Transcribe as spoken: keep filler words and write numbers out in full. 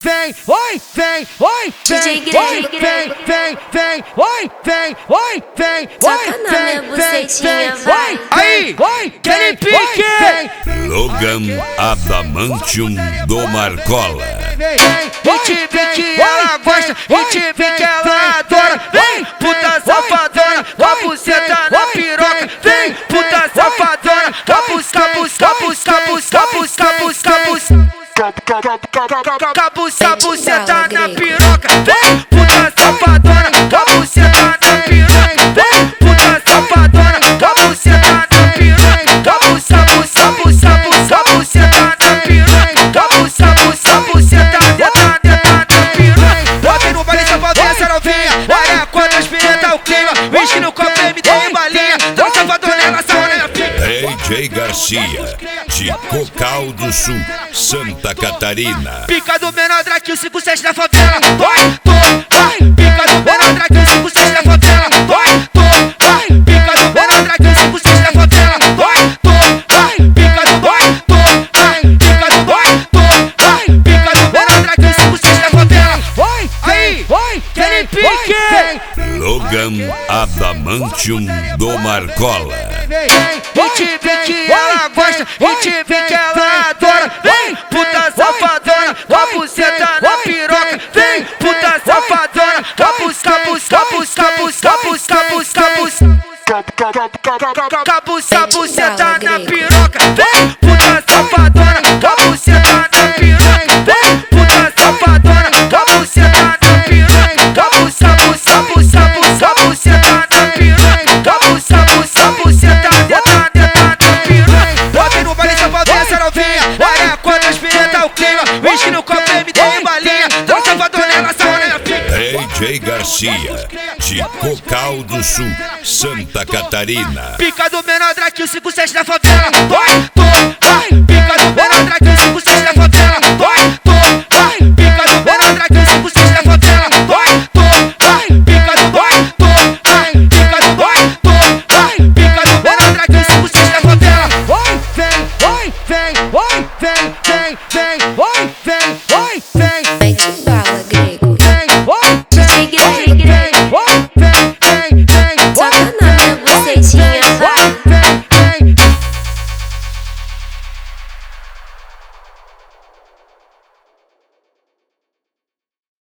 vem, oi, vem, oi, vem, oi, vem, vem, vem, oi, vem, oi, vem, oi, vem, vem, vem, oi, aí, oi, aquele pique. Logan Adamantium do Marcola. Vinte, vinte, ela gosta, vinte, vinte, ela adora. Vem, puta safadona, com a buceta na piroca. Vem, puta safadona, com a busca, busca, busca, busca, busca, busca, busca. Busca, buceta na piroca. Vem, puta safadona, com a buceta na piroca. Vem, puta safadona, com a buceta na piroca. Busca, busca, busca, busca, buceta na piroca. Busca, busca, buceta dentro, dentro na piroca. Bota no baile safadona, essa novinha. Olha quantas pinetas o clima. Whisky no copo, M D e balinha. Dá safadona, ela saúde na pica. D J Garcia, de Cocal do Sul, Santa Catarina. Pica do menor Drake, o cinco sete da favela. Vai, tô, vai. Pica do menor Drake, o cinco sete da favela. Vai, tô, vai. Pica do menor Drake, o cinco sete da favela. Vai, tô, vai. Pica do vai, tô, vai. Pica do vai, tô, vai. Pica do menor Drake, o cinco sete da favela. oi, Aí, oi, aquele pique. Logan Adamantium do Marcola. Vinte, vinte, ela gosta, vinte, vinte, ela adora. Vem, puta safadona, com a buceta na piroca. Vem, puta safadona, com a busca, busca, busca, busca, busca, busca, busca. Busca, buceta na piroca. Vem, puta safadona, com a buceta na piroca. Vem, puta safadona, com a buceta na piroca. Busca, busca, busca, busca, buceta na piroca. Busca, busca, buceta dentro, dentro na piroca. Bota no baile safadona, essa novinha. Olha quantas pinetas o clima. Whisky no copo, M D e balinha. Dá safadona, ela saúde na pica. D J Garcia, de Cocal do Sul, Santa Catarina. Pica do menor Drake, o cinco sete da favela. Vai, tô, vai.